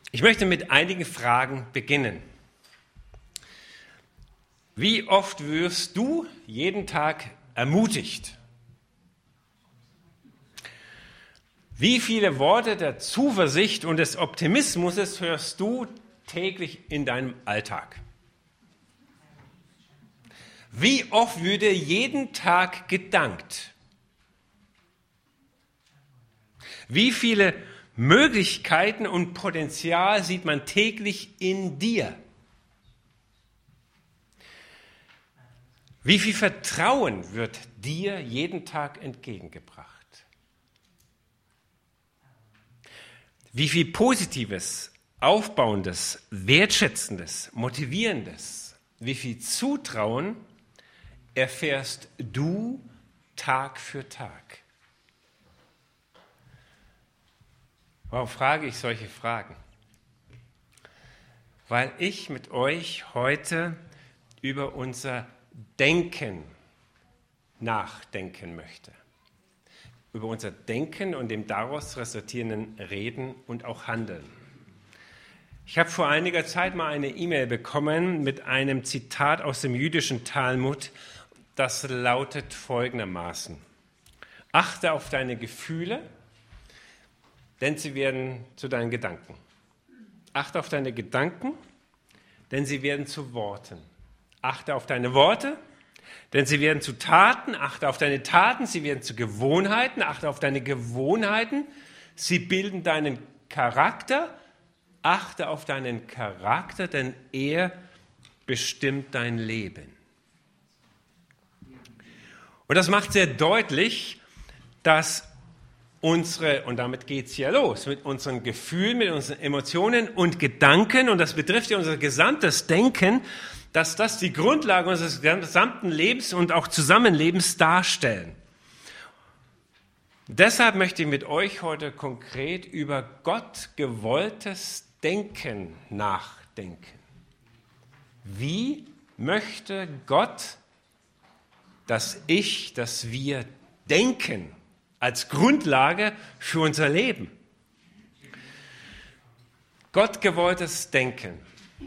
Ich möchte mit einigen Fragen beginnen. Wie oft wirst du jeden Tag ermutigt? Wie viele Worte der Zuversicht und des Optimismus hörst du täglich in deinem Alltag? Wie oft wird dir jeden Tag gedankt? Wie viele Möglichkeiten und Potenzial sieht man täglich in dir? Wie viel Vertrauen wird dir jeden Tag entgegengebracht? Wie viel Positives, Aufbauendes, Wertschätzendes, Motivierendes, wie viel Zutrauen erfährst du Tag für Tag? Warum frage ich solche Fragen? Weil ich mit euch heute über unser Denken nachdenken möchte. Über unser Denken und dem daraus resultierenden Reden und auch Handeln. Ich habe vor einiger Zeit mal eine E-Mail bekommen mit einem Zitat aus dem jüdischen Talmud, das lautet folgendermaßen: Achte auf deine Gefühle, denn sie werden zu deinen Gedanken. Achte auf deine Gedanken, denn sie werden zu Worten. Achte auf deine Worte, denn sie werden zu Taten. Achte auf deine Taten, sie werden zu Gewohnheiten. Achte auf deine Gewohnheiten, sie bilden deinen Charakter. Achte auf deinen Charakter, denn er bestimmt dein Leben. Und das macht sehr deutlich, dass und damit geht es ja los, mit unseren Gefühlen, mit unseren Emotionen und Gedanken, und das betrifft ja unser gesamtes Denken, dass das die Grundlage unseres gesamten Lebens und auch Zusammenlebens darstellen. Deshalb möchte ich mit euch heute konkret über Gott gewolltes Denken nachdenken. Wie möchte Gott, dass wir denken als Grundlage für unser Leben? Gott gewolltes Denken.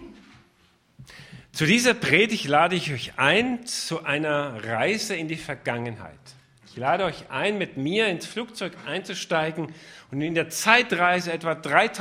Zu dieser Predigt lade ich euch ein zu einer Reise in die Vergangenheit. Ich lade euch ein, mit mir ins Flugzeug einzusteigen und in der Zeitreise etwa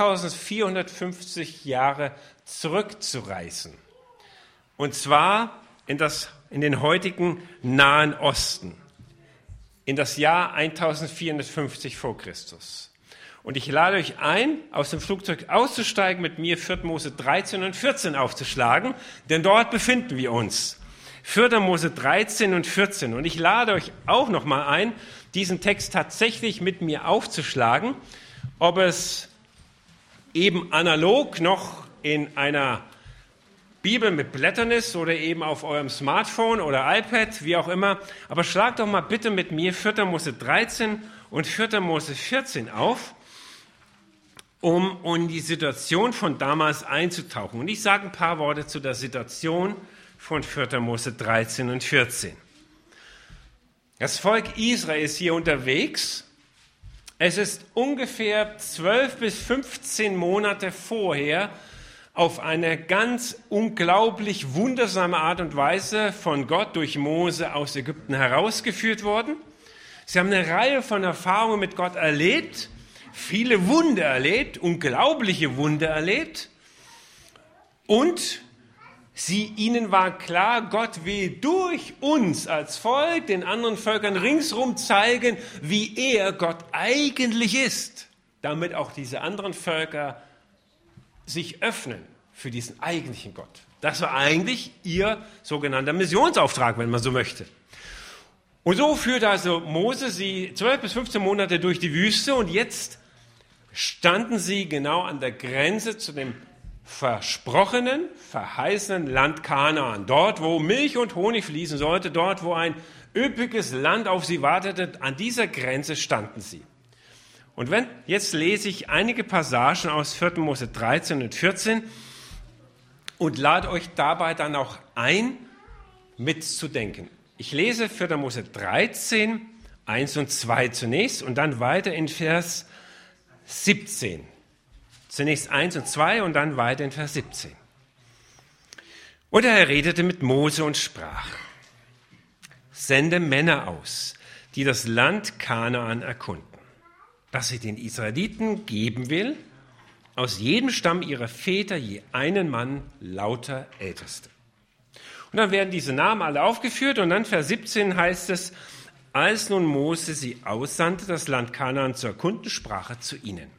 3450 Jahre zurückzureisen. Und zwar in den heutigen Nahen Osten, in das Jahr 1450 vor Christus. Und ich lade euch ein, aus dem Flugzeug auszusteigen, mit mir 4. Mose 13 und 14 aufzuschlagen, denn dort befinden wir uns. 4. Mose 13 und 14. Und ich lade euch auch nochmal ein, diesen Text tatsächlich mit mir aufzuschlagen, ob es eben analog noch in einer Bibel mit Blättern ist oder eben auf eurem Smartphone oder iPad, wie auch immer. Aber schlagt doch mal bitte mit mir 4. Mose 13 und 4. Mose 14 auf, um in die Situation von damals einzutauchen. Und ich sage ein paar Worte zu der Situation von 4. Mose 13 und 14. Das Volk Israel ist hier unterwegs. Es ist ungefähr 12 bis 15 Monate vorher auf eine ganz unglaublich wundersame Art und Weise von Gott durch Mose aus Ägypten herausgeführt worden. Sie haben eine Reihe von Erfahrungen mit Gott erlebt, viele Wunder erlebt, unglaubliche Wunder erlebt. Und ihnen war klar, Gott will durch uns als Volk den anderen Völkern ringsherum zeigen, wie er Gott eigentlich ist, damit auch diese anderen Völker sich öffnen für diesen eigentlichen Gott. Das war eigentlich ihr sogenannter Missionsauftrag, wenn man so möchte. Und so führte also Mose sie 12 bis 15 Monate durch die Wüste, und jetzt standen sie genau an der Grenze zu dem versprochenen, verheißenen Land Kanaan. Dort, wo Milch und Honig fließen sollte, dort, wo ein üppiges Land auf sie wartete, an dieser Grenze standen sie. Und jetzt lese ich einige Passagen aus 4. Mose 13 und 14 und lade euch dabei dann auch ein, mitzudenken. Ich lese 4. Mose 13, 1 und 2 zunächst und dann weiter in Vers 17. Zunächst 1 und 2 und dann weiter in Vers 17. Und der Herr redete mit Mose und sprach: Sende Männer aus, die das Land Kanaan erkunden, das ich den Israeliten geben will, aus jedem Stamm ihrer Väter je einen Mann, lauter Älteste. Und dann werden diese Namen alle aufgeführt und dann Vers 17 heißt es: Als nun Mose sie aussandte, das Land Kanaan zu erkunden, sprach er zu ihnen: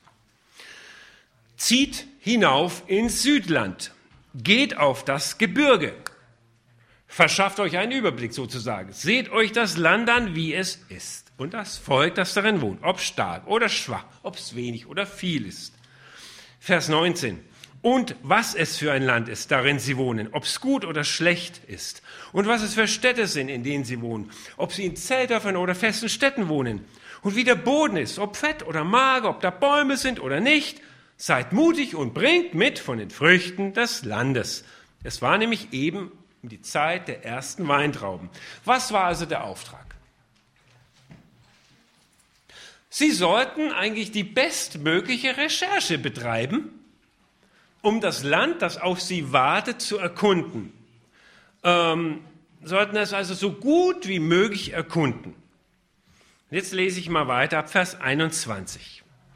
Zieht hinauf ins Südland, geht auf das Gebirge, verschafft euch einen Überblick sozusagen, seht euch das Land an, wie es ist und das Volk, das darin wohnt, ob stark oder schwach, ob es wenig oder viel ist. Vers 19. Und was es für ein Land ist, darin sie wohnen, ob es gut oder schlecht ist und was es für Städte sind, in denen sie wohnen, ob sie in Zeltdörfern oder festen Städten wohnen und wie der Boden ist, ob fett oder mager, ob da Bäume sind oder nicht. Seid mutig und bringt mit von den Früchten des Landes. Es war nämlich eben die Zeit der ersten Weintrauben. Was war also der Auftrag? Sie sollten eigentlich die bestmögliche Recherche betreiben, um das Land, das auf sie wartet, zu erkunden. Sollten es also so gut wie möglich erkunden. Jetzt lese ich mal weiter ab Vers 21.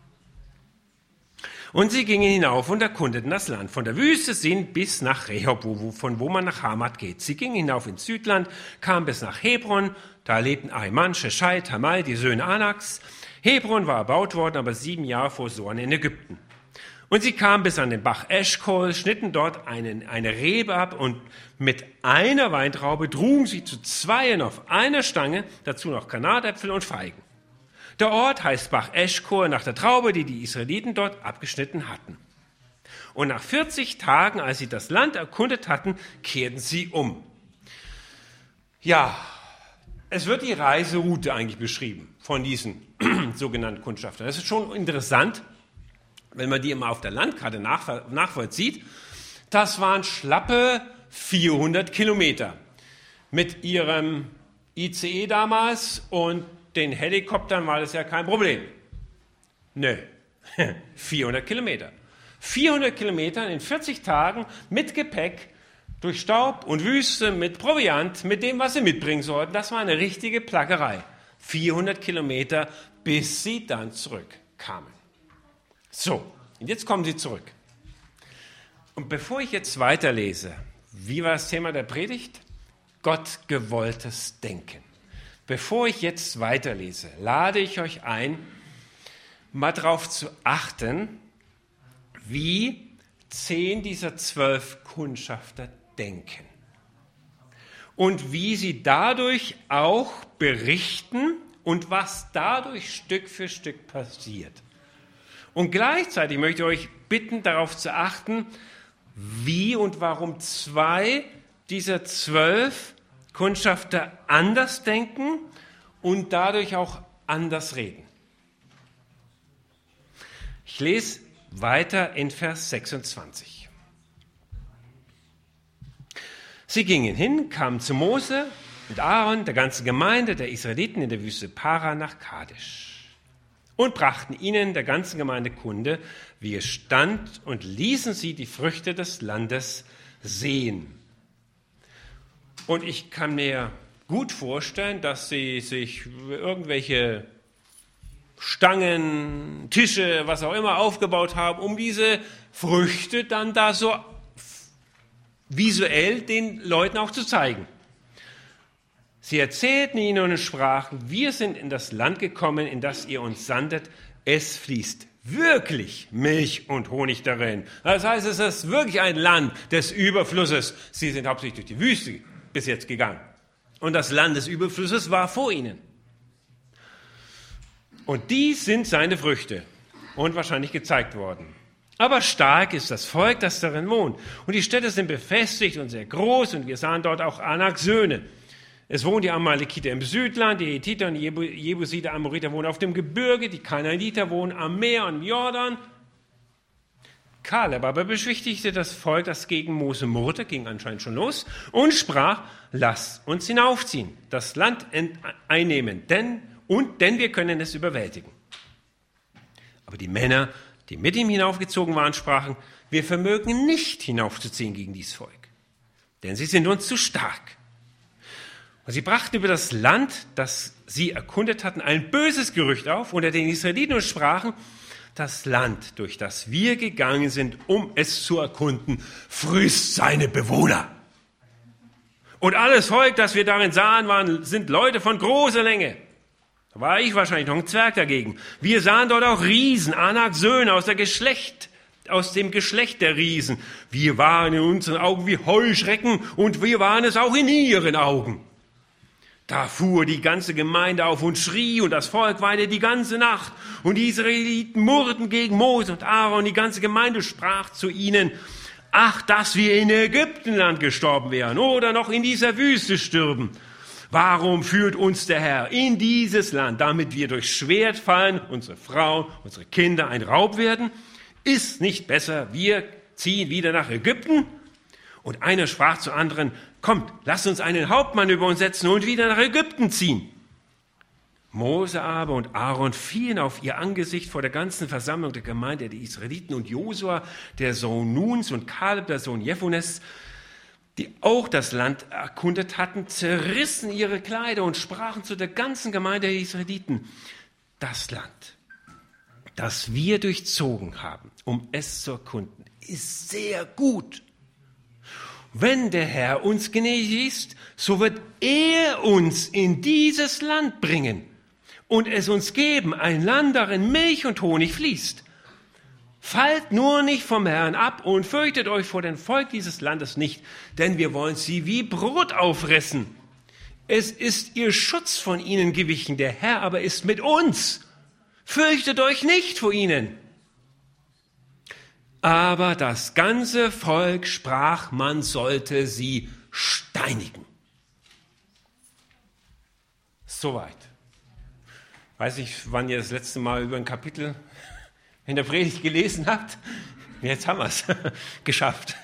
Und sie gingen hinauf und erkundeten das Land, von der Wüste Sin bis nach Rehob, von wo man nach Hamat geht. Sie gingen hinauf ins Südland, kamen bis nach Hebron, da lebten Ahiman, Sheshai, Tamal, die Söhne Anaks. Hebron war erbaut worden, aber 7 Jahre vor Soan in Ägypten. Und sie kamen bis an den Bach Eschkol, schnitten dort eine Rebe ab und mit einer Weintraube trugen sie zu 2 auf einer Stange, dazu noch Granatäpfel und Feigen. Der Ort heißt Bach Eschkol nach der Traube, die die Israeliten dort abgeschnitten hatten. Und nach 40 Tagen, als sie das Land erkundet hatten, kehrten sie um. Ja, es wird die Reiseroute eigentlich beschrieben von diesen sogenannten Kundschaftern. Das ist schon interessant, wenn man die immer auf der Landkarte nachvollzieht. Das waren schlappe 400 Kilometer mit ihrem ICE damals und den Helikoptern war das ja kein Problem. Nö, 400 Kilometer. 400 Kilometer in 40 Tagen mit Gepäck, durch Staub und Wüste, mit Proviant, mit dem, was sie mitbringen sollten. Das war eine richtige Plackerei. 400 Kilometer, bis sie dann zurückkamen. So, und jetzt kommen sie zurück. Und bevor ich jetzt weiterlese, wie war das Thema der Predigt? Gottgewolltes Denken. Bevor ich jetzt weiterlese, lade ich euch ein, mal darauf zu achten, wie 10 dieser 12 Kundschafter denken und wie sie dadurch auch berichten und was dadurch Stück für Stück passiert. Und gleichzeitig möchte ich euch bitten, darauf zu achten, wie und warum 2 dieser 12 Kundschafter anders denken und dadurch auch anders reden. Ich lese weiter in Vers 26. Sie gingen hin, kamen zu Mose und Aaron, der ganzen Gemeinde der Israeliten in der Wüste Paran nach Kadesh und brachten ihnen, der ganzen Gemeinde, Kunde, wie es stand, und ließen sie die Früchte des Landes sehen. Und ich kann mir gut vorstellen, dass sie sich irgendwelche Stangen, Tische, was auch immer aufgebaut haben, um diese Früchte dann da so visuell den Leuten auch zu zeigen. Sie erzählten ihnen und sprachen: Wir sind in das Land gekommen, in das ihr uns sandet. Es fließt wirklich Milch und Honig darin. Das heißt, es ist wirklich ein Land des Überflusses. Sie sind hauptsächlich durch die Wüste bis jetzt gegangen. Und das Land des Überflusses war vor ihnen. Und dies sind seine Früchte und wahrscheinlich gezeigt worden. Aber stark ist das Volk, das darin wohnt. Und die Städte sind befestigt und sehr groß. Und wir sahen dort auch Anaks Söhne. Es wohnen die Amalekiter im Südland, die Hethiter und die Jebusiter, Amoriter wohnen auf dem Gebirge, die Kanaaniter wohnen am Meer und im Jordan. Kaleb aber beschwichtigte das Volk, das gegen Mose murrte, ging anscheinend schon los, und sprach: Lasst uns hinaufziehen, das Land einnehmen, denn wir können es überwältigen. Aber die Männer die mit ihm hinaufgezogen waren, sprachen, wir vermögen nicht hinaufzuziehen gegen dieses Volk, denn sie sind uns zu stark. Und sie brachten über das Land, das sie erkundet hatten, ein böses Gerücht auf unter den Israeliten und sprachen, das Land, durch das wir gegangen sind, um es zu erkunden, frisst seine Bewohner. Und alles Volk, das wir darin sahen, sind Leute von großer Länge. Da war ich wahrscheinlich noch ein Zwerg dagegen. Wir sahen dort auch Riesen, Anaks Söhne aus dem Geschlecht der Riesen. Wir waren in unseren Augen wie Heuschrecken und wir waren es auch in ihren Augen. Da fuhr die ganze Gemeinde auf und schrie und das Volk weinte die ganze Nacht. Und die Israeliten murrten gegen Mose und Aaron. Die ganze Gemeinde sprach zu ihnen, ach, dass wir in Ägyptenland gestorben wären oder noch in dieser Wüste stürben. Warum führt uns der Herr in dieses Land, damit wir durch Schwert fallen, unsere Frauen, unsere Kinder ein Raub werden? Ist nicht besser, wir ziehen wieder nach Ägypten? Und einer sprach zu anderen, kommt, lasst uns einen Hauptmann über uns setzen und wieder nach Ägypten ziehen. Mose aber und Aaron fielen auf ihr Angesicht vor der ganzen Versammlung der Gemeinde der Israeliten und Josua, der Sohn Nuns und Kaleb, der Sohn Jephunes, die auch das Land erkundet hatten, zerrissen ihre Kleider und sprachen zu der ganzen Gemeinde der Israeliten, das Land, das wir durchzogen haben, um es zu erkunden, ist sehr gut. Wenn der Herr uns gnädig ist, so wird er uns in dieses Land bringen und es uns geben, ein Land, darin Milch und Honig fließt. Fallt nur nicht vom Herrn ab und fürchtet euch vor dem Volk dieses Landes nicht, denn wir wollen sie wie Brot auffressen. Es ist ihr Schutz von ihnen gewichen, der Herr aber ist mit uns. Fürchtet euch nicht vor ihnen. Aber das ganze Volk sprach, man sollte sie steinigen. Soweit. Weiß nicht, wann ihr das letzte Mal über ein Kapitel in der Predigt gelesen habt. Jetzt haben wir es geschafft.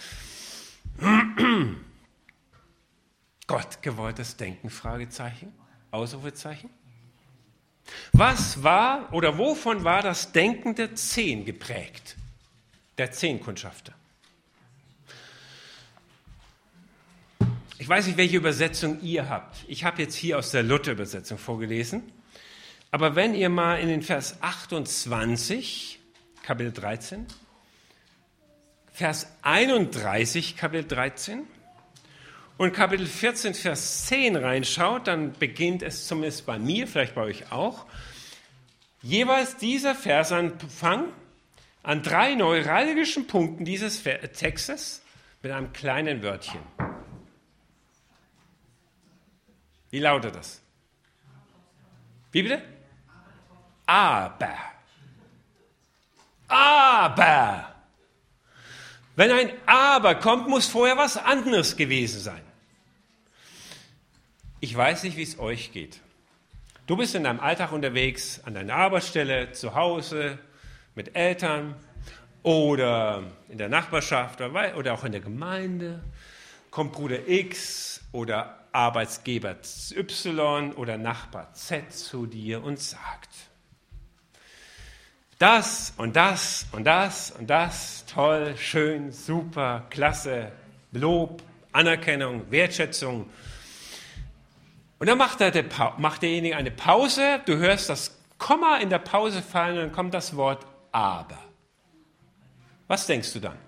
Gott gewolltes Denken, Fragezeichen, Ausrufezeichen. Was war oder wovon war das Denken der 10 geprägt? Der 10 Kundschafter. Ich weiß nicht, welche Übersetzung ihr habt. Ich habe jetzt hier aus der Luther-Übersetzung vorgelesen. Aber wenn ihr mal in den Vers 28, Kapitel 13, Vers 31, Kapitel 13 und Kapitel 14, Vers 10 reinschaut, dann beginnt es zumindest bei mir, vielleicht bei euch auch, jeweils dieser Versanfang an 3 neuralgischen Punkten dieses Textes mit einem kleinen Wörtchen. Wie lautet das? Wie bitte? Aber. Aber. Wenn ein Aber kommt, muss vorher was anderes gewesen sein. Ich weiß nicht, wie es euch geht. Du bist in deinem Alltag unterwegs, an deiner Arbeitsstelle, zu Hause, mit Eltern oder in der Nachbarschaft oder auch in der Gemeinde. Kommt Bruder X oder Arbeitsgeber Y oder Nachbar Z zu dir und sagt, das und das und das und das, toll, schön, super, klasse, Lob, Anerkennung, Wertschätzung. Und dann macht derjenige eine Pause, du hörst das Komma in der Pause fallen und dann kommt das Wort aber. Was denkst du dann?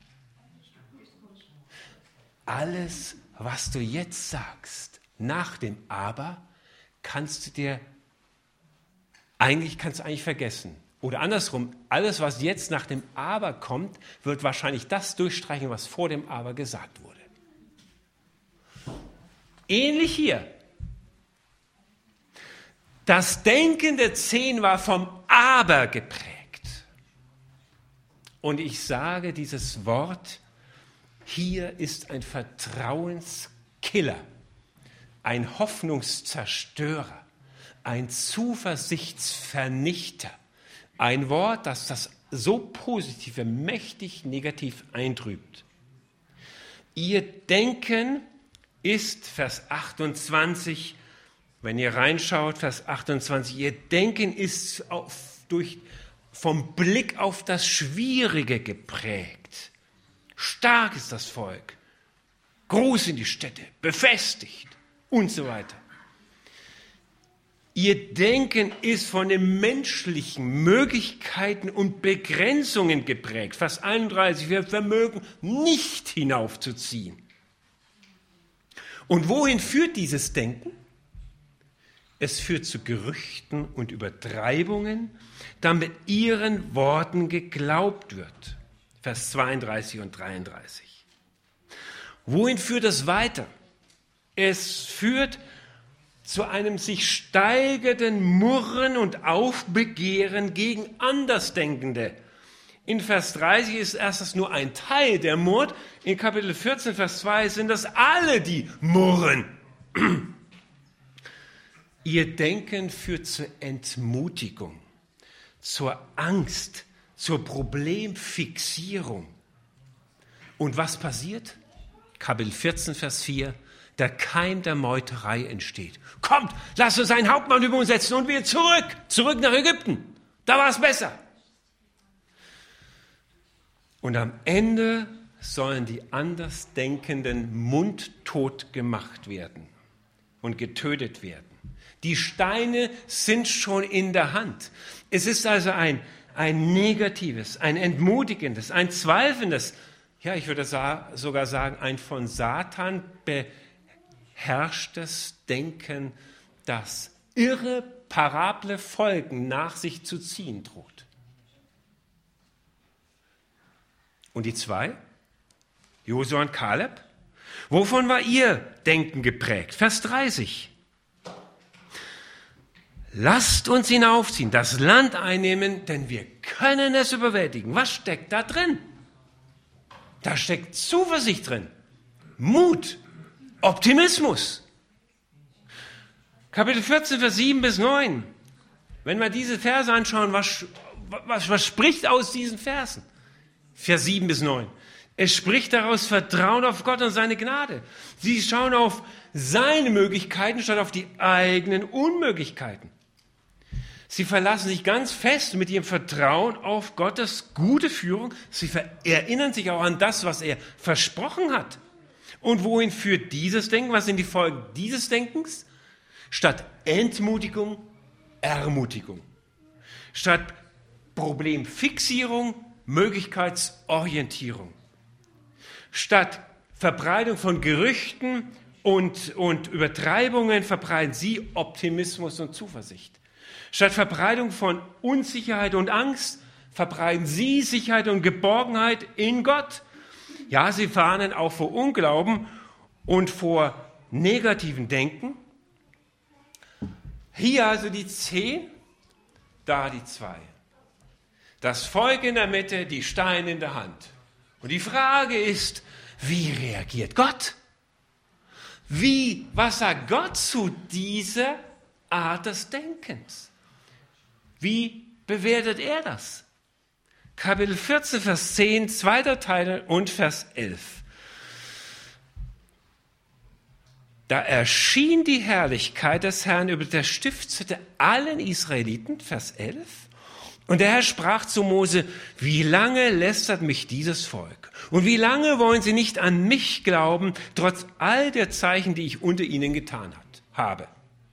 Alles, was du jetzt sagst, nach dem aber, kannst du eigentlich vergessen. Oder andersrum, alles, was jetzt nach dem aber kommt, wird wahrscheinlich das durchstreichen, was vor dem aber gesagt wurde. Ähnlich hier. Das Denken der 10 war vom aber geprägt. Und ich sage dieses Wort, hier ist ein Vertrauenskiller, ein Hoffnungszerstörer, ein Zuversichtsvernichter. Ein Wort, das das so Positive mächtig negativ eintrübt. Ihr Denken ist, Vers 28, wenn ihr reinschaut, Vers 28, ihr Denken ist durch vom Blick auf das Schwierige geprägt. Stark ist das Volk, groß sind die Städte, befestigt und so weiter. Ihr Denken ist von den menschlichen Möglichkeiten und Begrenzungen geprägt. Vers 31, wir vermögen nicht hinaufzuziehen. Und wohin führt dieses Denken? Es führt zu Gerüchten und Übertreibungen, damit ihren Worten geglaubt wird. Vers 32 und 33. Wohin führt es weiter? Es führt zu einem sich steigernden Murren und Aufbegehren gegen Andersdenkende. In Vers 30 ist erst das nur ein Teil, der murrt. In Kapitel 14, Vers 2 sind das alle, die murren. Ihr Denken führt zur Entmutigung, zur Angst, zur Problemfixierung. Und was passiert? Kapitel 14, Vers 4. Der Keim der Meuterei entsteht. Kommt, lasst uns einen Hauptmann über uns setzen und wir zurück nach Ägypten. Da war es besser. Und am Ende sollen die Andersdenkenden mundtot gemacht werden und getötet werden. Die Steine sind schon in der Hand. Es ist also ein negatives, ein entmutigendes, ein zweifelndes, ja, ich würde sogar sagen, ein von Satan beherrschtes Denken, das irreparable Folgen nach sich zu ziehen droht. Und die zwei, Josua und Kaleb, wovon war ihr Denken geprägt? Vers 30. Lasst uns hinaufziehen, das Land einnehmen, denn wir können es überwältigen. Was steckt da drin? Da steckt Zuversicht drin, Mut, Optimismus. Kapitel 14, Vers 7 bis 9. Wenn wir diese Verse anschauen, was spricht aus diesen Versen? Vers 7 bis 9. Es spricht daraus Vertrauen auf Gott und seine Gnade. Sie schauen auf seine Möglichkeiten statt auf die eigenen Unmöglichkeiten. Sie verlassen sich ganz fest mit ihrem Vertrauen auf Gottes gute Führung. Sie erinnern sich auch an das, was er versprochen hat. Und wohin führt dieses Denken? Was sind die Folgen dieses Denkens? Statt Entmutigung, Ermutigung. Statt Problemfixierung, Möglichkeitsorientierung. Statt Verbreitung von Gerüchten und Übertreibungen verbreiten sie Optimismus und Zuversicht. Statt Verbreitung von Unsicherheit und Angst verbreiten sie Sicherheit und Geborgenheit in Gott. Ja, sie warnen auch vor Unglauben und vor negativen Denken. Hier also die 10, da die 2. Das Volk in der Mitte, die Steine in der Hand. Und die Frage ist, wie reagiert Gott? Was sagt Gott zu dieser Art des Denkens? Wie bewertet er das? Kapitel 14, Vers 10, zweiter Teil und Vers 11. Da erschien die Herrlichkeit des Herrn über der Stiftshütte allen Israeliten, Vers 11. Und der Herr sprach zu Mose, wie lange lästert mich dieses Volk? Und wie lange wollen sie nicht an mich glauben, trotz all der Zeichen, die ich unter ihnen getan habe?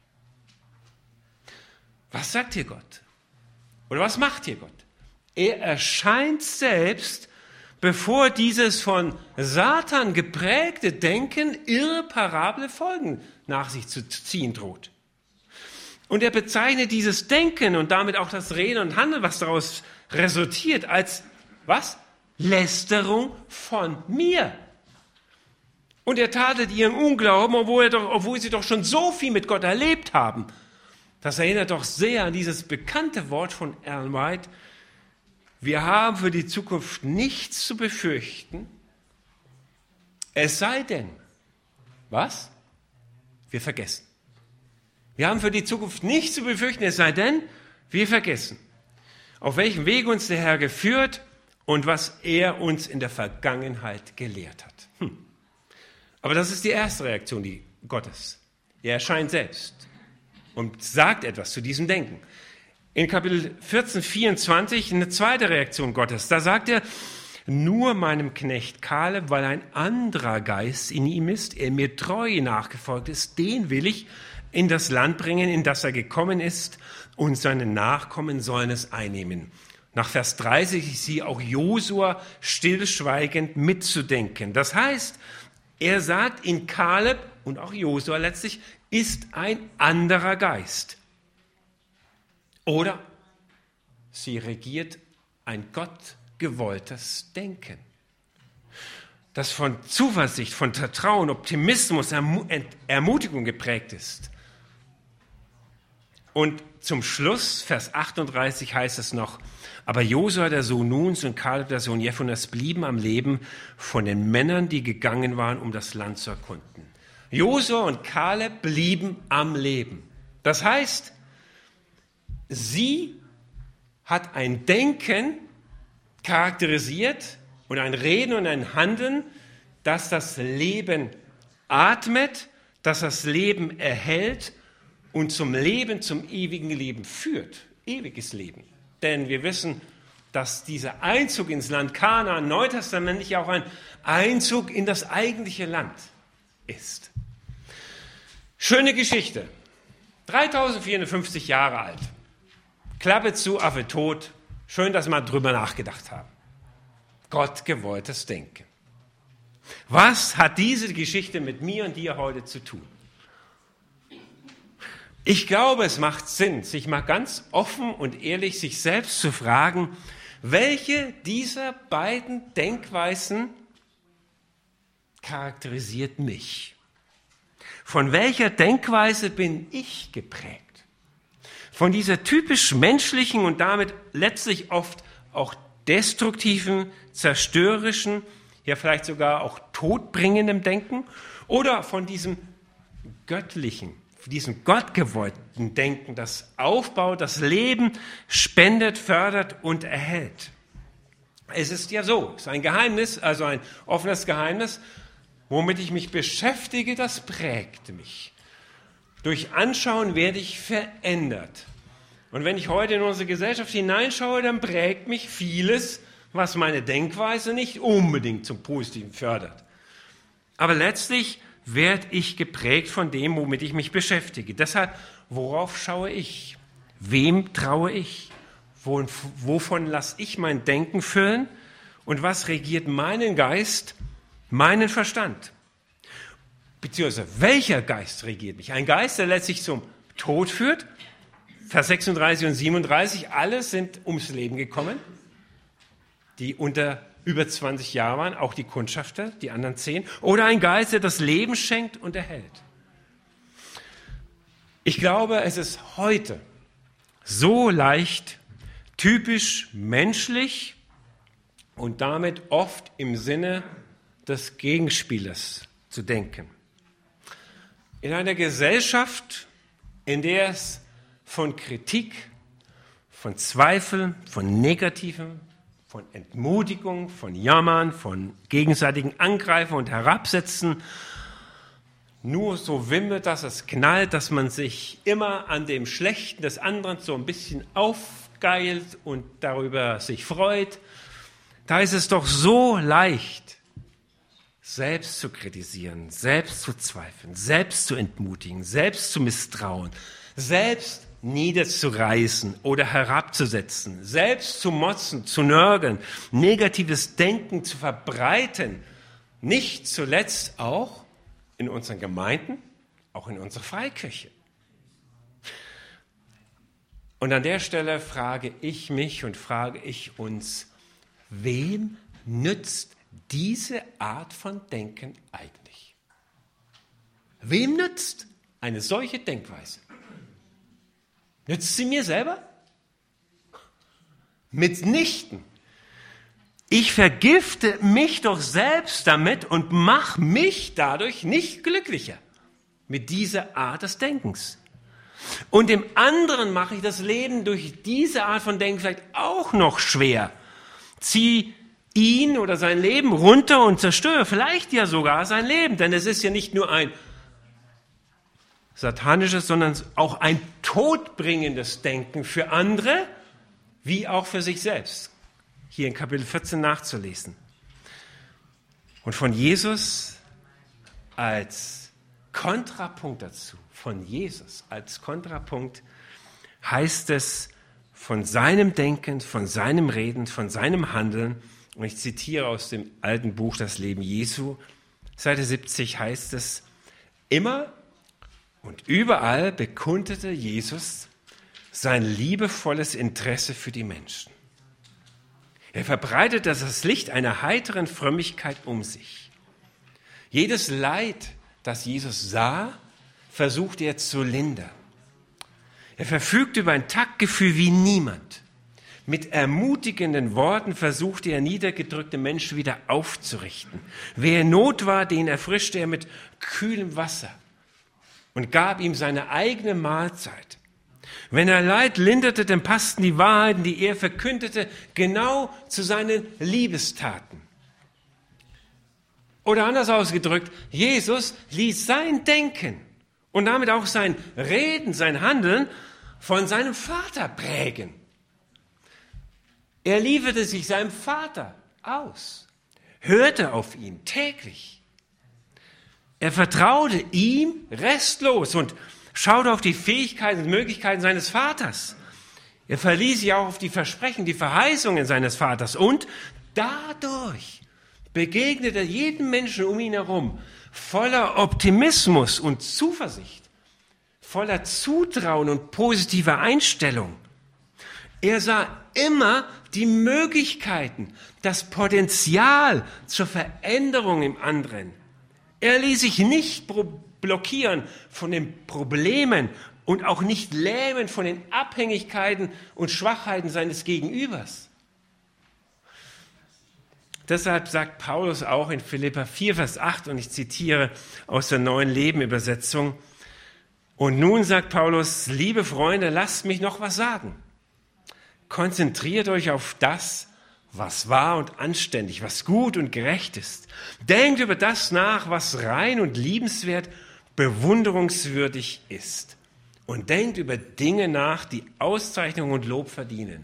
Was sagt hier Gott? Oder was macht hier Gott? Er erscheint selbst, bevor dieses von Satan geprägte Denken irreparable Folgen nach sich zu ziehen droht. Und er bezeichnet dieses Denken und damit auch das Reden und Handeln, was daraus resultiert, als was? Lästerung von mir. Und er tadelt ihren Unglauben, obwohl sie doch schon so viel mit Gott erlebt haben. Das erinnert doch sehr an dieses bekannte Wort von Ellen White. Wir haben für die Zukunft nichts zu befürchten, es sei denn, was? Wir vergessen. Wir haben für die Zukunft nichts zu befürchten, es sei denn, wir vergessen, auf welchem Weg uns der Herr geführt und was er uns in der Vergangenheit gelehrt hat. Aber das ist die erste Reaktion Gottes. Er erscheint selbst und sagt etwas zu diesem Denken. in Kapitel 14, 24 eine zweite Reaktion Gottes. Da sagt er, nur meinem Knecht Kaleb, weil ein anderer Geist in ihm ist, er mir treu nachgefolgt ist, den will ich in das Land bringen, in das er gekommen ist, und seine Nachkommen sollen es einnehmen. Nach Vers 30 ist sie auch Josua stillschweigend mitzudenken. Das heißt, er sagt, in Kaleb und auch Josua letztlich ist ein anderer Geist. Oder sie regiert ein gottgewolltes Denken, das von Zuversicht, von Vertrauen, Optimismus, Ermutigung geprägt ist. Und zum Schluss, Vers 38 heißt es noch, aber Josua, der Sohn Nuns, und Kaleb, der Sohn Jephunes, blieben am Leben von den Männern, die gegangen waren, um das Land zu erkunden. Josua und Kaleb blieben am Leben. Das heißt, sie hat ein Denken charakterisiert und ein Reden und ein Handeln, das das Leben atmet, das das Leben erhält und zum Leben, zum ewigen Leben führt. Ewiges Leben. Denn wir wissen, dass dieser Einzug ins Land Kanaan neutestamentlich auch ein Einzug in das eigentliche Land ist. Schöne Geschichte. 3450 Jahre alt. Klappe zu, Affe tot. Schön, dass wir mal drüber nachgedacht haben. Gottgewolltes Denken. Was hat diese Geschichte mit mir und dir heute zu tun? Ich glaube, es macht Sinn, sich mal ganz offen und ehrlich sich selbst zu fragen, welche dieser beiden Denkweisen charakterisiert mich? Von welcher Denkweise bin ich geprägt? Von dieser typisch menschlichen und damit letztlich oft auch destruktiven, zerstörerischen, ja vielleicht sogar auch todbringendem Denken? Oder von diesem göttlichen, diesem gottgewollten Denken, das aufbaut, das Leben spendet, fördert und erhält? Es ist ja so, es ist ein Geheimnis, also ein offenes Geheimnis, womit ich mich beschäftige, das prägt mich. Durch Anschauen werde ich verändert. Und wenn ich heute in unsere Gesellschaft hineinschaue, dann prägt mich vieles, was meine Denkweise nicht unbedingt zum Positiven fördert. Aber letztlich werde ich geprägt von dem, womit ich mich beschäftige. Deshalb, worauf schaue ich? Wem traue ich? Wovon lasse ich mein Denken füllen? Und was regiert meinen Geist, meinen Verstand? Beziehungsweise, welcher Geist regiert mich? Ein Geist, der letztlich zum Tod führt. Vers 36 und 37, alle sind ums Leben gekommen, die unter über 20 Jahre waren, auch die Kundschafter, die anderen 10. Oder ein Geist, der das Leben schenkt und erhält. Ich glaube, es ist heute so leicht, typisch menschlich und damit oft im Sinne des Gegenspielers zu denken. In einer Gesellschaft, in der es von Kritik, von Zweifel, von Negativem, von Entmutigung, von Jammern, von gegenseitigen Angreifen und Herabsetzen nur so wimmelt, dass es knallt, dass man sich immer an dem Schlechten des anderen so ein bisschen aufgeilt und darüber sich freut. Da ist es doch so leicht, selbst zu kritisieren, selbst zu zweifeln, selbst zu entmutigen, selbst zu misstrauen, selbst niederzureißen oder herabzusetzen, selbst zu motzen, zu nörgeln, negatives Denken zu verbreiten, nicht zuletzt auch in unseren Gemeinden, auch in unserer Freikirche. Und an der Stelle frage ich mich und frage ich uns, wem nützt diese Art von Denken eigentlich? Wem nützt eine solche Denkweise? Nützt sie mir selber? Mitnichten. Ich vergifte mich doch selbst damit und mache mich dadurch nicht glücklicher mit dieser Art des Denkens. Und dem anderen mache ich das Leben durch diese Art von Denken vielleicht auch noch schwer. Zieh ihn oder sein Leben runter und zerstöre vielleicht ja sogar sein Leben, denn es ist ja nicht nur ein satanisches, sondern auch ein todbringendes Denken für andere, wie auch für sich selbst. Hier in Kapitel 14 nachzulesen. Und von Jesus als Kontrapunkt dazu, heißt es von seinem Denken, von seinem Reden, von seinem Handeln, und ich zitiere aus dem alten Buch Das Leben Jesu, Seite 70 heißt es, immer und überall bekundete Jesus sein liebevolles Interesse für die Menschen. Er verbreitete das Licht einer heiteren Frömmigkeit um sich. Jedes Leid, das Jesus sah, versuchte er zu lindern. Er verfügte über ein Taktgefühl wie niemand. Mit ermutigenden Worten versuchte er, niedergedrückte Menschen wieder aufzurichten. Wer in Not war, den erfrischte er mit kühlem Wasser und gab ihm seine eigene Mahlzeit. Wenn er Leid linderte, dann passten die Wahrheiten, die er verkündete, genau zu seinen Liebestaten. Oder anders ausgedrückt, Jesus ließ sein Denken und damit auch sein Reden, sein Handeln von seinem Vater prägen. Er lieferte sich seinem Vater aus, hörte auf ihn täglich. Er vertraute ihm restlos und schaute auf die Fähigkeiten und Möglichkeiten seines Vaters. Er verließ sich auch auf die Versprechen, die Verheißungen seines Vaters. Und dadurch begegnete jedem Menschen um ihn herum voller Optimismus und Zuversicht, voller Zutrauen und positiver Einstellung. Er sah immer die Möglichkeiten, das Potenzial zur Veränderung im anderen. Er ließ sich nicht blockieren von den Problemen und auch nicht lähmen von den Abhängigkeiten und Schwachheiten seines Gegenübers. Deshalb sagt Paulus auch in Philipper 4, Vers 8, und ich zitiere aus der Neuen Leben-Übersetzung, und nun sagt Paulus, liebe Freunde, lasst mich noch was sagen. Konzentriert euch auf das, was wahr und anständig, was gut und gerecht ist. Denkt über das nach, was rein und liebenswert, bewunderungswürdig ist. Und denkt über Dinge nach, die Auszeichnung und Lob verdienen.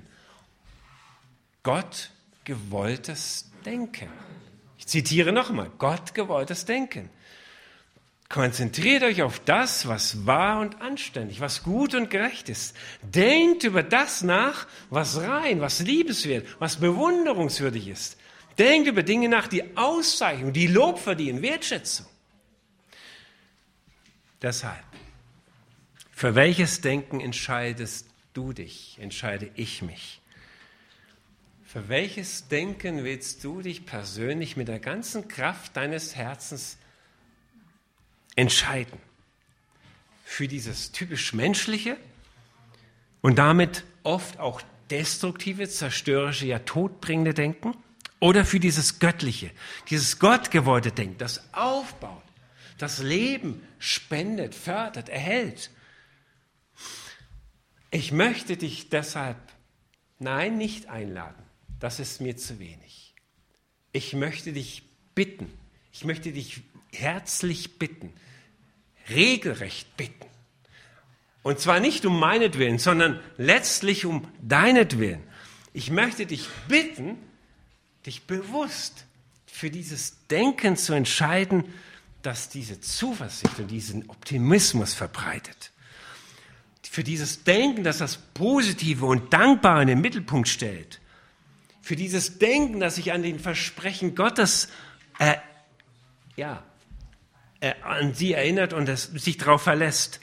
Gott gewolltes Denken. Ich zitiere nochmal, Gott gewolltes Denken. Konzentriert euch auf das, was wahr und anständig, was gut und gerecht ist. Denkt über das nach, was rein, was liebenswert, was bewunderungswürdig ist. Denkt über Dinge nach, die Auszeichnung, die Lob verdienen, Wertschätzung. Deshalb, für welches Denken entscheidest du dich, entscheide ich mich? Für welches Denken willst du dich persönlich mit der ganzen Kraft deines Herzens entscheiden? Für dieses typisch menschliche und damit oft auch destruktive, zerstörerische, ja todbringende Denken? Oder für dieses göttliche, dieses gottgewollte Denken, das aufbaut, das Leben spendet, fördert, erhält? Ich möchte dich deshalb, nicht einladen. Das ist mir zu wenig. Ich möchte dich bitten, ich möchte dich herzlich bitten, regelrecht bitten. Und zwar nicht um meinetwillen, sondern letztlich um deinetwillen. Ich möchte dich bitten, dich bewusst für dieses Denken zu entscheiden, das diese Zuversicht und diesen Optimismus verbreitet. Für dieses Denken, das das Positive und Dankbare in den Mittelpunkt stellt. Für dieses Denken, das sich an den Versprechen Gottes an sie erinnert und sich darauf verlässt.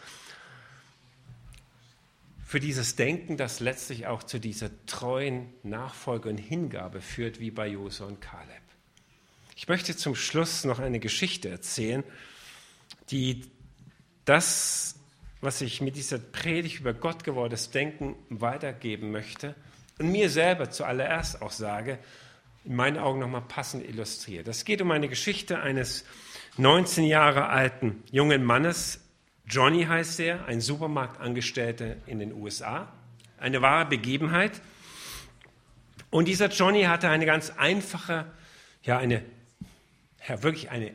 Für dieses Denken, das letztlich auch zu dieser treuen Nachfolge und Hingabe führt, wie bei Josua und Kaleb. Ich möchte zum Schluss noch eine Geschichte erzählen, die das, was ich mit dieser Predigt über gottgewolltes Denken weitergeben möchte und mir selber zuallererst auch sage, in meinen Augen nochmal passend illustriert. Es geht um eine Geschichte eines 19 Jahre alten jungen Mannes, Johnny heißt er, ein Supermarktangestellter in den USA. Eine wahre Begebenheit. Und dieser Johnny hatte eine ganz einfache, wirklich eine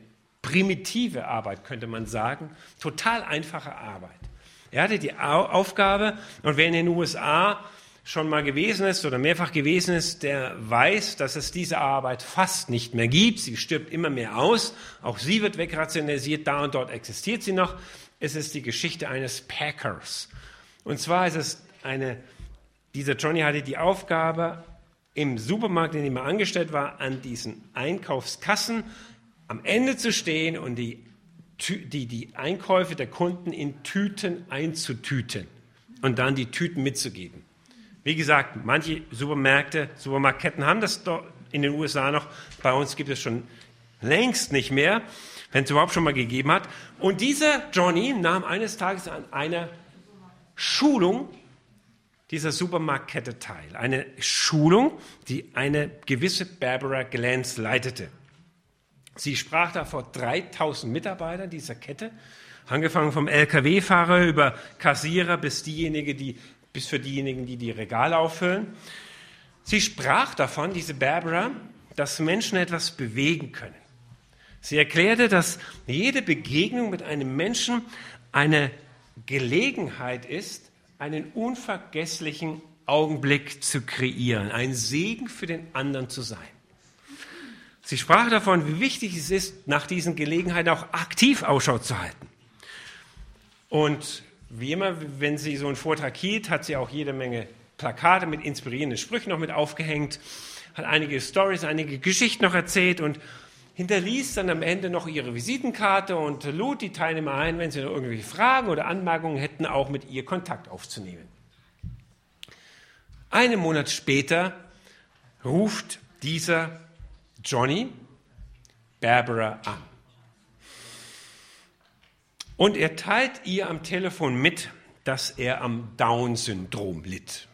primitive Arbeit, könnte man sagen, total einfache Arbeit. Er hatte die Aufgabe, und wer in den USA schon mal gewesen ist oder mehrfach gewesen ist, der weiß, dass es diese Arbeit fast nicht mehr gibt. Sie stirbt immer mehr aus. Auch sie wird wegrationalisiert. Da und dort existiert sie noch. Es ist die Geschichte eines Packers. Und zwar ist es dieser Johnny hatte die Aufgabe, im Supermarkt, in dem er angestellt war, an diesen Einkaufskassen am Ende zu stehen und die Einkäufe der Kunden in Tüten einzutüten und dann die Tüten mitzugeben. Wie gesagt, manche Supermarktketten haben das in den USA noch. Bei uns gibt es schon längst nicht mehr, wenn es überhaupt schon mal gegeben hat. Und dieser Johnny nahm eines Tages an einer Schulung dieser Supermarktkette teil. Eine Schulung, die eine gewisse Barbara Glantz leitete. Sie sprach da vor 3000 Mitarbeitern dieser Kette, angefangen vom LKW-Fahrer über Kassierer bis für diejenigen, die die Regale auffüllen. Sie sprach davon, diese Barbara, dass Menschen etwas bewegen können. Sie erklärte, dass jede Begegnung mit einem Menschen eine Gelegenheit ist, einen unvergesslichen Augenblick zu kreieren, ein Segen für den anderen zu sein. Sie sprach davon, wie wichtig es ist, nach diesen Gelegenheiten auch aktiv Ausschau zu halten. Und wie immer, wenn sie so einen Vortrag hielt, hat sie auch jede Menge Plakate mit inspirierenden Sprüchen noch mit aufgehängt, hat einige Storys, einige Geschichten noch erzählt und hinterließ dann am Ende noch ihre Visitenkarte und lud die Teilnehmer ein, wenn sie noch irgendwelche Fragen oder Anmerkungen hätten, auch mit ihr Kontakt aufzunehmen. Einen Monat später ruft dieser Johnny Barbara an. Und er teilt ihr am Telefon mit, dass er am Down-Syndrom litt.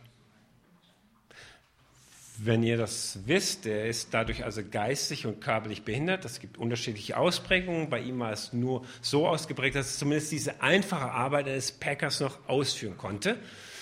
Wenn ihr das wisst, er ist dadurch also geistig und körperlich behindert. Es gibt unterschiedliche Ausprägungen. Bei ihm war es nur so ausgeprägt, dass er zumindest diese einfache Arbeit eines Packers noch ausführen konnte.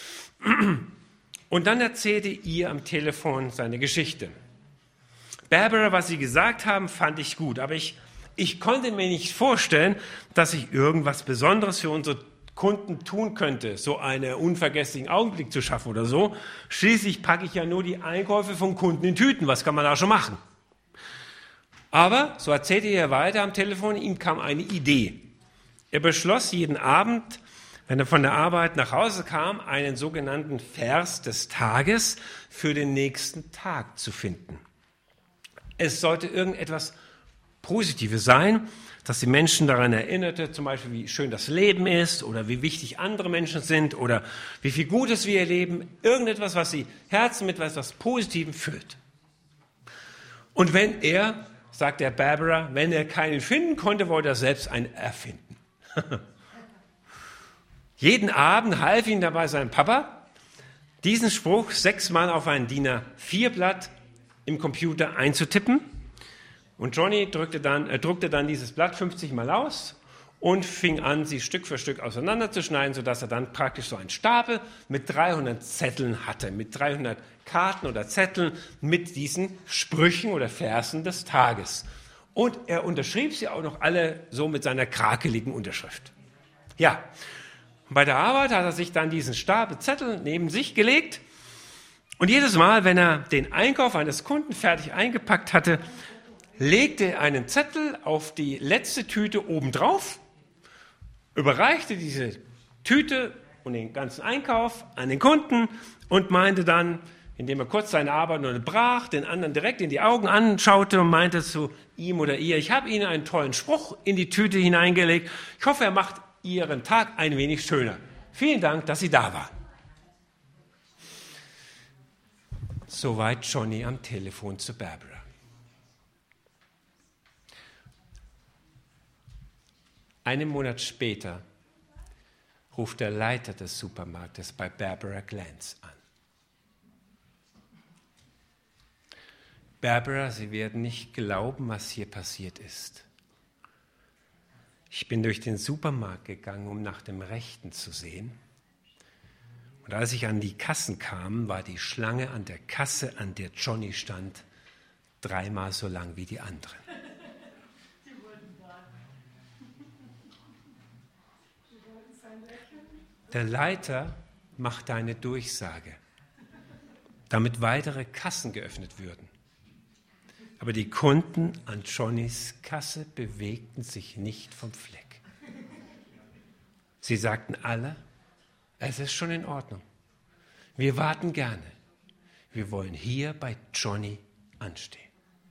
Und dann erzählte ihr am Telefon seine Geschichte. Barbara, was Sie gesagt haben, fand ich gut, aber ich konnte mir nicht vorstellen, dass ich irgendwas Besonderes für unsere Kunden tun könnte, so einen unvergesslichen Augenblick zu schaffen oder so. Schließlich packe ich ja nur die Einkäufe vom Kunden in Tüten, was kann man da schon machen? Aber, so erzählte er weiter am Telefon, ihm kam eine Idee. Er beschloss jeden Abend, wenn er von der Arbeit nach Hause kam, einen sogenannten Vers des Tages für den nächsten Tag zu finden. Es sollte irgendetwas Positives sein, dass die Menschen daran erinnerte, zum Beispiel, wie schön das Leben ist oder wie wichtig andere Menschen sind oder wie viel Gutes wir erleben. Irgendetwas, was die Herzen mit etwas Positivem füllt. Und wenn er, sagt der Barbara, wenn er keinen finden konnte, wollte er selbst einen erfinden. Jeden Abend half ihm dabei sein Papa, diesen Spruch 6-mal auf ein DIN A4-Blatt im Computer einzutippen. Und Johnny druckte dann dieses Blatt 50 Mal aus und fing an, sie Stück für Stück auseinanderzuschneiden, sodass er dann praktisch so einen Stapel mit 300 Zetteln hatte, mit 300 Karten oder Zetteln mit diesen Sprüchen oder Versen des Tages. Und er unterschrieb sie auch noch alle so mit seiner krakeligen Unterschrift. Ja, bei der Arbeit hat er sich dann diesen Stapel Zettel neben sich gelegt und jedes Mal, wenn er den Einkauf eines Kunden fertig eingepackt hatte, legte er einen Zettel auf die letzte Tüte obendrauf, überreichte diese Tüte und den ganzen Einkauf an den Kunden und meinte dann, indem er kurz seine Arbeit unterbrach, den anderen direkt in die Augen anschaute und meinte zu ihm oder ihr, ich habe Ihnen einen tollen Spruch in die Tüte hineingelegt. Ich hoffe, er macht Ihren Tag ein wenig schöner. Vielen Dank, dass Sie da waren. Soweit Johnny am Telefon zu Barbara. Einen Monat später ruft der Leiter des Supermarktes bei Barbara Glantz an. Barbara, Sie werden nicht glauben, was hier passiert ist. Ich bin durch den Supermarkt gegangen, um nach dem Rechten zu sehen. Und als ich an die Kassen kam, war die Schlange an der Kasse, an der Johnny stand, 3-mal so lang wie die anderen. Der Leiter macht eine Durchsage, damit weitere Kassen geöffnet würden. Aber die Kunden an Johnnys Kasse bewegten sich nicht vom Fleck. Sie sagten alle, es ist schon in Ordnung. Wir warten gerne. Wir wollen hier bei Johnny anstehen.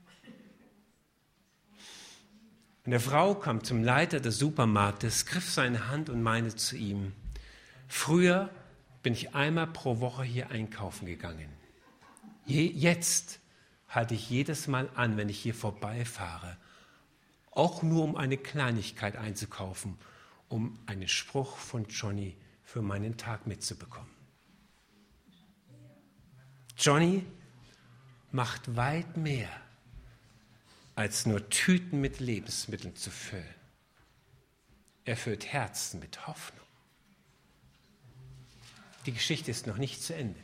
Eine Frau kam zum Leiter des Supermarktes, griff seine Hand und meinte zu ihm, früher bin ich einmal pro Woche hier einkaufen gegangen. Jetzt halte ich jedes Mal an, wenn ich hier vorbeifahre, auch nur um eine Kleinigkeit einzukaufen, um einen Spruch von Johnny für meinen Tag mitzubekommen. Johnny macht weit mehr, als nur Tüten mit Lebensmitteln zu füllen. Er füllt Herzen mit Hoffnung. Die Geschichte ist noch nicht zu Ende.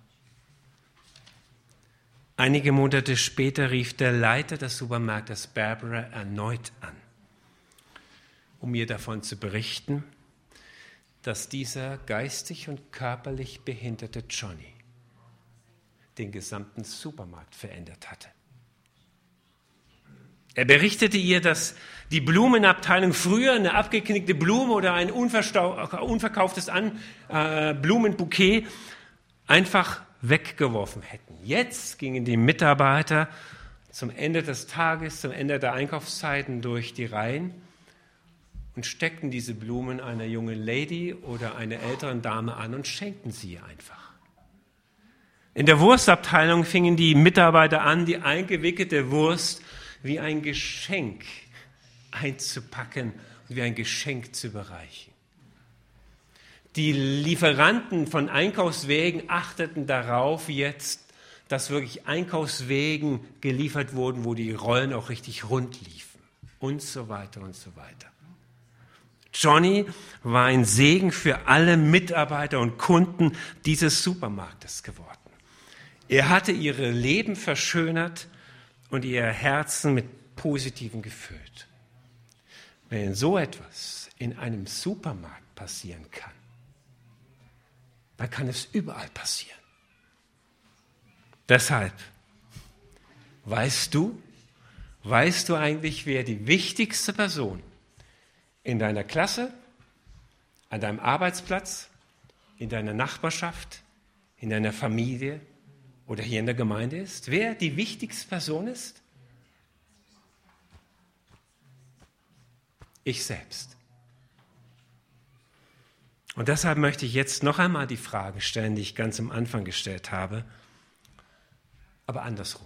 Einige Monate später rief der Leiter des Supermarktes Barbara erneut an, um ihr davon zu berichten, dass dieser geistig und körperlich behinderte Johnny den gesamten Supermarkt verändert hatte. Er berichtete ihr, dass die Blumenabteilung früher eine abgeknickte Blume oder ein unverkauftes Blumenbouquet einfach weggeworfen hätten. Jetzt gingen die Mitarbeiter zum Ende des Tages, zum Ende der Einkaufszeiten durch die Reihen und steckten diese Blumen einer jungen Lady oder einer älteren Dame an und schenkten sie ihr einfach. In der Wurstabteilung fingen die Mitarbeiter an, die eingewickelte Wurst wie ein Geschenk einzupacken und wie ein Geschenk zu überreichen. Die Lieferanten von Einkaufswägen achteten darauf jetzt, dass wirklich Einkaufswägen geliefert wurden, wo die Rollen auch richtig rund liefen und so weiter und so weiter. Johnny war ein Segen für alle Mitarbeiter und Kunden dieses Supermarktes geworden. Er hatte ihre Leben verschönert und ihr Herzen mit Positivem gefüllt. Wenn so etwas in einem Supermarkt passieren kann, dann kann es überall passieren. Deshalb, weißt du eigentlich, wer die wichtigste Person in deiner Klasse, an deinem Arbeitsplatz, in deiner Nachbarschaft, in deiner Familie oder hier in der Gemeinde ist? Wer die wichtigste Person ist? Ich selbst. Und deshalb möchte ich jetzt noch einmal die Fragen stellen, die ich ganz am Anfang gestellt habe, aber andersrum.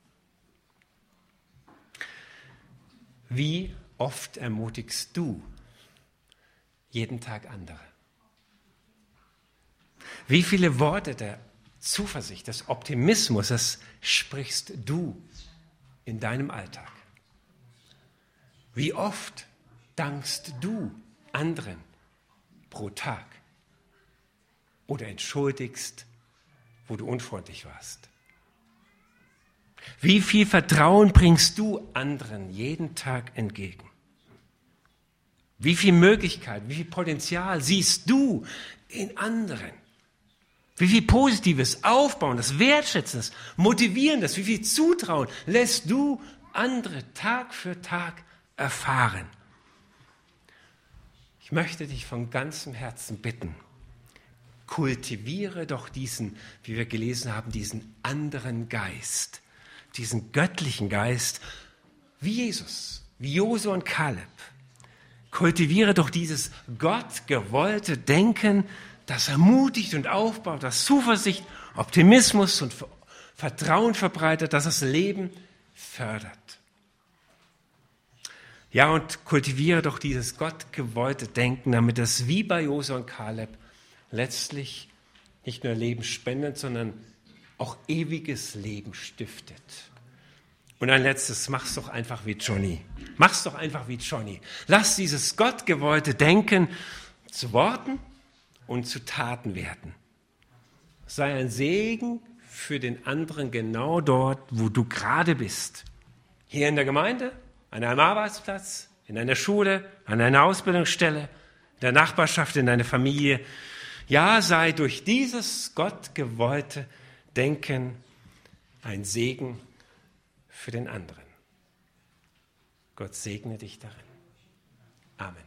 Wie oft ermutigst du jeden Tag andere? Wie viele Worte der Zuversicht, des Optimismus, das sprichst du in deinem Alltag? Wie oft dankst du anderen pro Tag oder entschuldigst, wo du unfreundlich warst? Wie viel Vertrauen bringst du anderen jeden Tag entgegen? Wie viel Möglichkeit, wie viel Potenzial siehst du in anderen? Wie viel Positives, Aufbauendes, Wertschätzendes, Motivierendes, wie viel Zutrauen lässt du andere Tag für Tag erfahren? Ich möchte dich von ganzem Herzen bitten, kultiviere doch diesen, wie wir gelesen haben, diesen anderen Geist, diesen göttlichen Geist, wie Jesus, wie Josua und Kaleb. Kultiviere doch dieses gottgewollte Denken, das ermutigt und aufbaut, das Zuversicht, Optimismus und Vertrauen verbreitet, das das Leben fördert. Ja, und kultiviere doch dieses gottgewollte Denken, damit es wie bei Josua und Kaleb letztlich nicht nur Leben spendet, sondern auch ewiges Leben stiftet. Und ein letztes, mach's doch einfach wie Johnny. Mach's doch einfach wie Johnny. Lass dieses gottgewollte Denken zu Worten und zu Taten werden. Sei ein Segen für den anderen genau dort, wo du gerade bist. Hier in der Gemeinde, an einem Arbeitsplatz, in einer Schule, an einer Ausbildungsstelle, der Nachbarschaft, in deiner Familie. Ja, sei durch dieses gottgewollte Denken ein Segen für den anderen. Gott segne dich darin. Amen.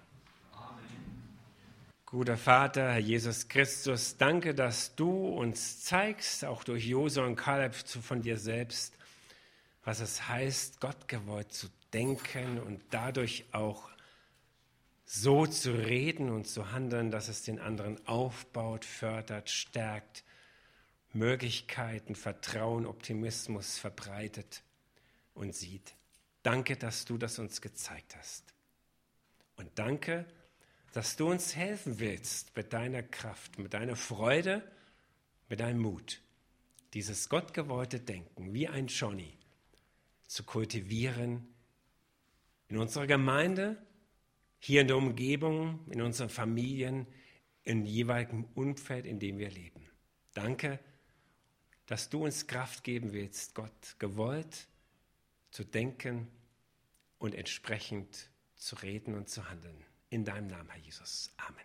Guter Vater, Herr Jesus Christus, danke, dass du uns zeigst, auch durch Josua und Kaleb von dir selbst, was es heißt, gottgewollt zu denken und dadurch auch so zu reden und zu handeln, dass es den anderen aufbaut, fördert, stärkt, Möglichkeiten, Vertrauen, Optimismus verbreitet und sieht. Danke, dass du das uns gezeigt hast. Und danke, dass du uns helfen willst mit deiner Kraft, mit deiner Freude, mit deinem Mut, dieses gottgewollte Denken wie ein Johnny zu kultivieren in unserer Gemeinde, hier in der Umgebung, in unseren Familien, im jeweiligen Umfeld, in dem wir leben. Danke, dass du uns Kraft geben willst, Gott gewollt zu denken und entsprechend zu reden und zu handeln. In deinem Namen, Herr Jesus. Amen.